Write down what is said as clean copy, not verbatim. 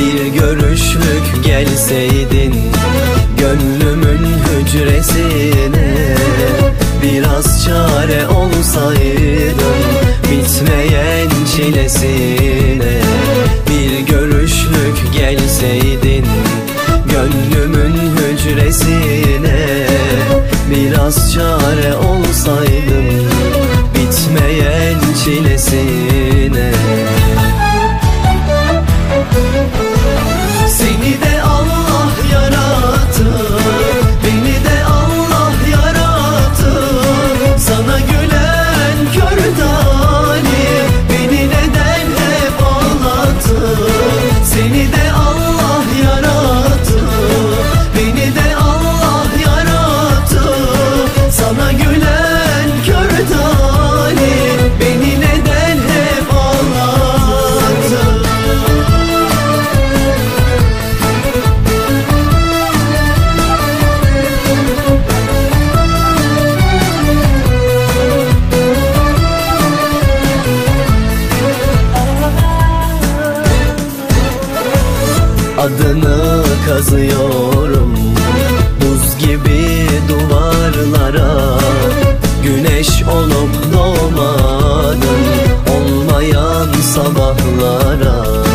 Bir görüşlük gelseydin gönlümün hücresine, biraz çare olsaydın bitmeyen çilesine. Bir görüşlük gelseydin gönlümün hücresine, biraz çare olsaydın bitmeyen çilesine. Seni de Allah yarattı, beni de Allah yarattı. Sana gülen kör talih beni neden hep ağlattı? Seni de Allah yarattı, beni de Allah yarattı. Sana gülen kör talih beni neden hep ağlattı? Adını kazıyorum buz gibi duvarlara. Güneş olup doğmadın olmayan sabahlara.